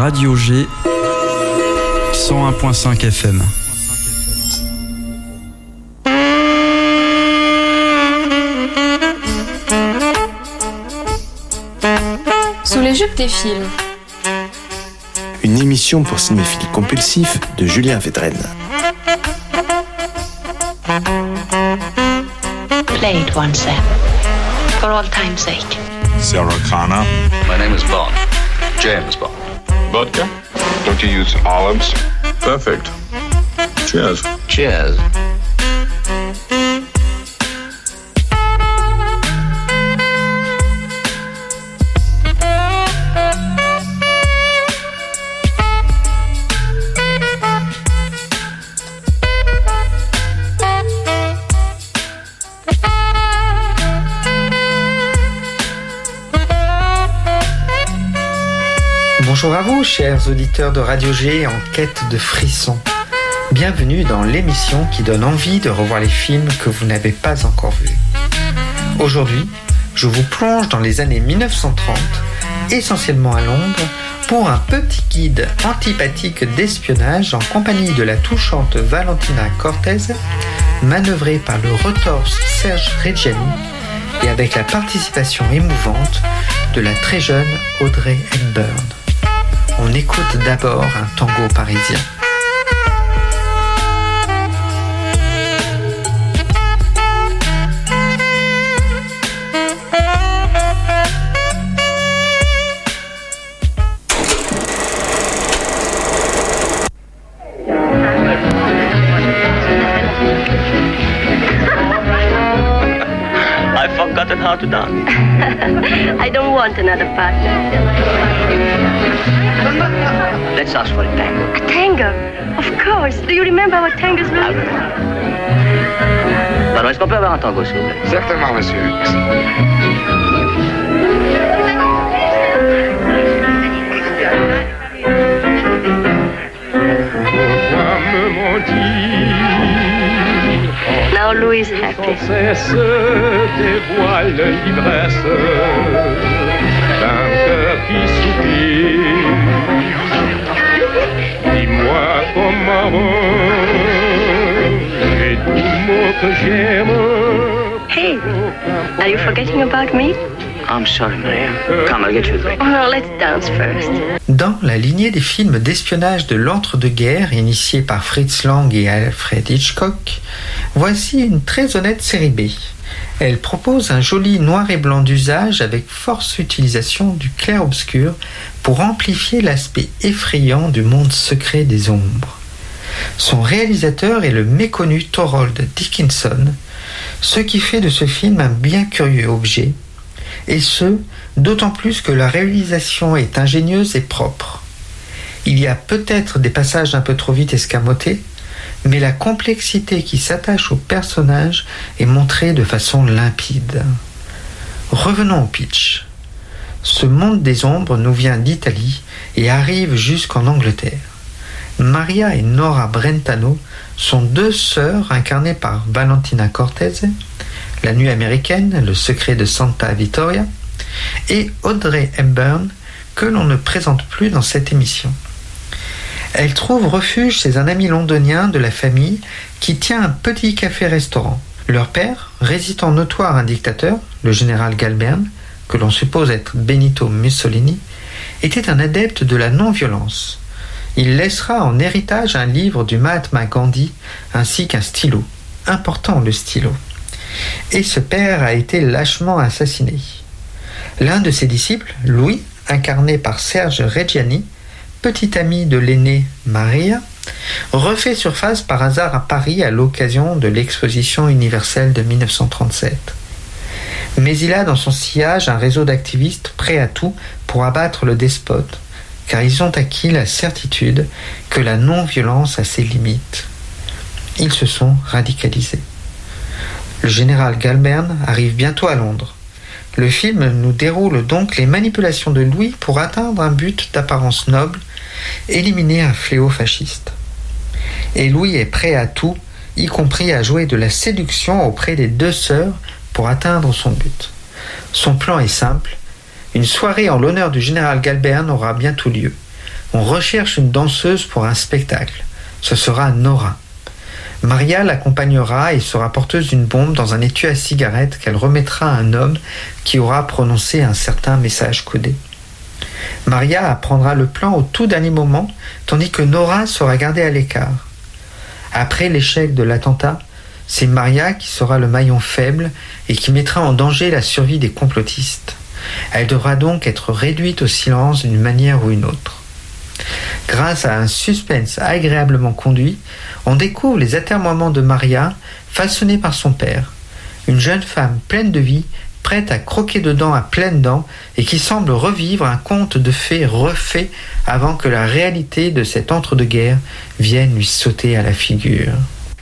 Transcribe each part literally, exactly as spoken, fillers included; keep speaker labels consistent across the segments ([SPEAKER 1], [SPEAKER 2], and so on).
[SPEAKER 1] Radio G cent un virgule cinq F M.
[SPEAKER 2] Sous les jupes des films.
[SPEAKER 3] Une émission pour cinéphiles compulsifs de Julien Védrenne.
[SPEAKER 4] Play it once then, for all time's sake.
[SPEAKER 5] Sarah Connor.
[SPEAKER 6] My name is Bond. James Bond.
[SPEAKER 5] Vodka? Don't you use olives? Perfect. Cheers.
[SPEAKER 6] Cheers.
[SPEAKER 7] Bonjour à vous, chers auditeurs de Radio G en quête de frissons. Bienvenue dans l'émission qui donne envie de revoir les films que vous n'avez pas encore vus. Aujourd'hui, je vous plonge dans les années mille neuf cent trente, essentiellement à Londres, pour un petit guide antipathique d'espionnage en compagnie de la touchante Valentina Cortez, manœuvrée par le retorse Serge Reggiani et avec la participation émouvante de la très jeune Audrey Hepburn. On écoute d'abord un tango parisien.
[SPEAKER 8] I've forgotten how to dance.
[SPEAKER 9] I don't want another partner.
[SPEAKER 8] Let's ask for a tango.
[SPEAKER 9] A tango? Of course. Do you remember our tangos, Louis?
[SPEAKER 8] Pardon, est-ce qu'on peut avoir un tango, s'il vous plaît?
[SPEAKER 5] Certainement, monsieur.
[SPEAKER 9] Now Louis is happy.
[SPEAKER 10] Dévoile l'ivresse d'un cœur qui soupire. Dis-moi comment les doux mots que j'aime.
[SPEAKER 9] Hey, are you forgetting about me?
[SPEAKER 8] I'm sorry, Maria. Come, I'll get you a drink.
[SPEAKER 9] Oh, no, let's dance first.
[SPEAKER 7] Dans la lignée des films d'espionnage de l'entre-deux-guerres initiés par Fritz Lang et Alfred Hitchcock, voici une très honnête série B. Elle propose un joli noir et blanc d'usage avec force utilisation du clair-obscur pour amplifier l'aspect effrayant du monde secret des ombres. Son réalisateur est le méconnu Thorold Dickinson, ce qui fait de ce film un bien curieux objet, et ce, d'autant plus que la réalisation est ingénieuse et propre. Il y a peut-être des passages un peu trop vite escamotés, mais la complexité qui s'attache au personnage est montrée de façon limpide. Revenons au pitch. Ce monde des ombres nous vient d'Italie et arrive jusqu'en Angleterre. Maria et Nora Brentano sont deux sœurs incarnées par Valentina Cortez, La nuit américaine, Le secret de Santa Vittoria, et Audrey Hepburn, que l'on ne présente plus dans cette émission. Elle trouve refuge chez un ami londonien de la famille qui tient un petit café-restaurant. Leur père, résident notoire un dictateur, le général Galbern, que l'on suppose être Benito Mussolini, était un adepte de la non-violence. Il laissera en héritage un livre du Mahatma Gandhi ainsi qu'un stylo. Important, le stylo. Et ce père a été lâchement assassiné. L'un de ses disciples, Louis, incarné par Serge Reggiani, petit ami de l'aînée Maria, refait surface par hasard à Paris à l'occasion de l'exposition universelle de mille neuf cent trente-sept. Mais il a dans son sillage un réseau d'activistes prêts à tout pour abattre le despote, car ils ont acquis la certitude que la non-violence a ses limites. Ils se sont radicalisés. Le général Galbern arrive bientôt à Londres. Le film nous déroule donc les manipulations de Louis pour atteindre un but d'apparence noble, éliminer un fléau fasciste. Et Louis est prêt à tout, y compris à jouer de la séduction auprès des deux sœurs pour atteindre son but. Son plan est simple. Une soirée en l'honneur du général Galbern aura bientôt lieu. On recherche une danseuse pour un spectacle. Ce sera Nora. Maria l'accompagnera et sera porteuse d'une bombe dans un étui à cigarette qu'elle remettra à un homme qui aura prononcé un certain message codé. Maria apprendra le plan au tout dernier moment, tandis que Nora sera gardée à l'écart. Après l'échec de l'attentat, c'est Maria qui sera le maillon faible et qui mettra en danger la survie des complotistes. Elle devra donc être réduite au silence d'une manière ou une autre. Grâce à un suspense agréablement conduit, on découvre les atermoiements de Maria, façonnée par son père. Une jeune femme pleine de vie, prête à croquer dedans à pleines dents et qui semble revivre un conte de fées refait avant que la réalité de cet entre-deux-guerres vienne lui sauter à la figure.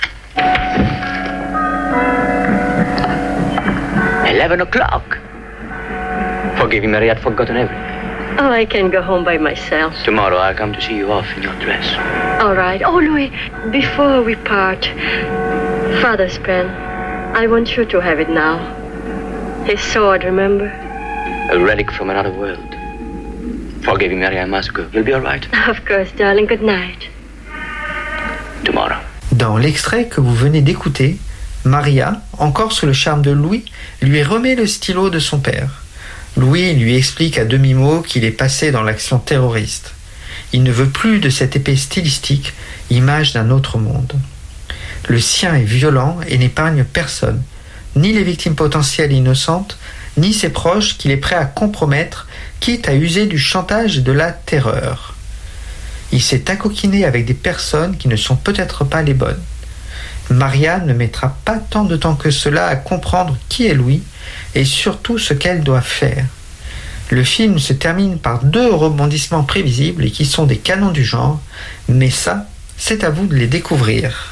[SPEAKER 8] Eleven o'clock. Forgiving Mary, I'd forgotten everything.
[SPEAKER 9] Oh, I can go home by myself.
[SPEAKER 8] Tomorrow I'll come to see you off in your dress.
[SPEAKER 9] All right. Oh, Louis, before we part, Father's pen. I want you to have it now. His sword, remember?
[SPEAKER 8] A relic from another world. Forgiving Mary, I must go. You'll be all right?
[SPEAKER 9] Of course, darling. Good night.
[SPEAKER 8] Tomorrow.
[SPEAKER 7] Dans l'extrait que vous venez d'écouter, Maria, encore sous le charme de Louis, lui remet le stylo de son père. Louis lui explique à demi-mot qu'il est passé dans l'action terroriste. Il ne veut plus de cette épée stylistique, image d'un autre monde. Le sien est violent et n'épargne personne, ni les victimes potentielles innocentes, ni ses proches qu'il est prêt à compromettre, quitte à user du chantage et de la terreur. Il s'est accoquiné avec des personnes qui ne sont peut-être pas les bonnes. Maria ne mettra pas tant de temps que cela à comprendre qui est Louis et surtout ce qu'elle doit faire. Le film se termine par deux rebondissements prévisibles et qui sont des canons du genre, mais ça, c'est à vous de les découvrir.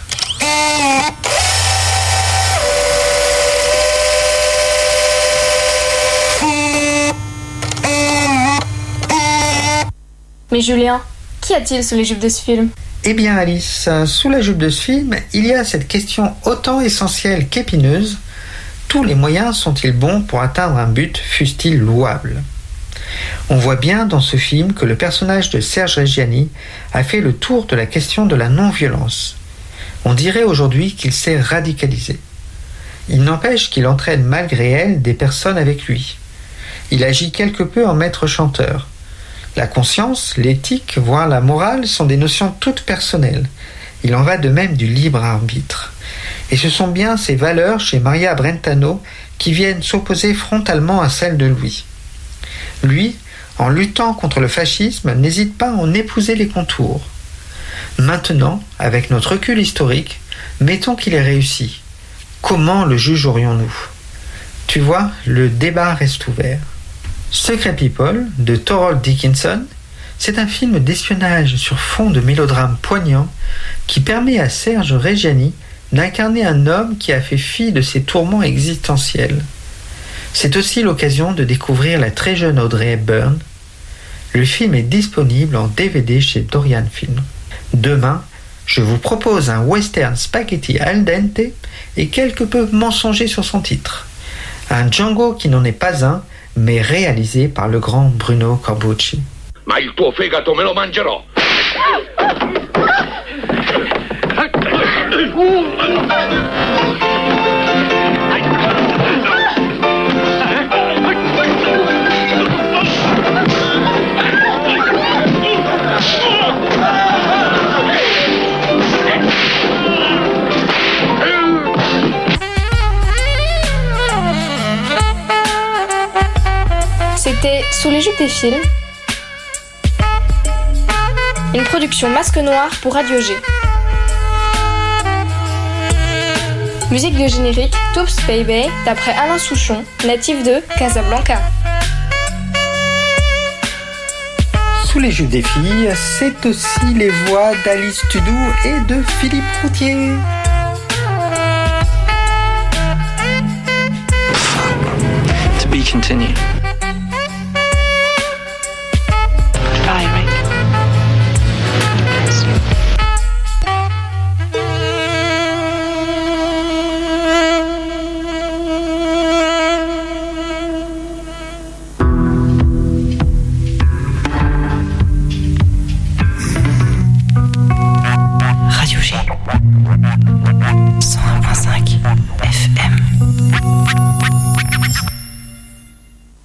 [SPEAKER 2] Mais Julien, qu'y a-t-il sous les jupes de ce film ?
[SPEAKER 7] Eh bien Alice, sous la jupe de ce film, il y a cette question autant essentielle qu'épineuse. Tous les moyens sont-ils bons pour atteindre un but, fût-il louable ? On voit bien dans ce film que le personnage de Serge Reggiani a fait le tour de la question de la non-violence. On dirait aujourd'hui qu'il s'est radicalisé. Il n'empêche qu'il entraîne malgré elle des personnes avec lui. Il agit quelque peu en maître chanteur. La conscience, l'éthique, voire la morale sont des notions toutes personnelles. Il en va de même du libre arbitre. Et ce sont bien ces valeurs chez Maria Brentano qui viennent s'opposer frontalement à celles de Louis. Lui, en luttant contre le fascisme, n'hésite pas à en épouser les contours. Maintenant, avec notre recul historique, mettons qu'il ait réussi. Comment le jugerions-nous ? Tu vois, le débat reste ouvert. Secret People, de Thorold Dickinson, c'est un film d'espionnage sur fond de mélodrame poignant qui permet à Serge Reggiani d'incarner un homme qui a fait fi de ses tourments existentiels. C'est aussi l'occasion de découvrir la très jeune Audrey Hepburn. Le film est disponible en D V D chez Dorian Film. Demain, je vous propose un western spaghetti al dente et quelque peu mensonger sur son titre. Un Django qui n'en est pas un, mais réalisé par le grand Bruno Corbucci.
[SPEAKER 10] Ma il tuo fegato me lo mangerò!
[SPEAKER 2] C'était Sous les jupes des films, une production Masque Noir pour Radio G. Musique de générique Toops Baby d'après Alain Souchon, natif de Casablanca.
[SPEAKER 7] Sous les jupes des filles, c'est aussi les voix d'Alice Tudou et de Philippe Routier.
[SPEAKER 1] To be continued.
[SPEAKER 11] cent un virgule cinq F M.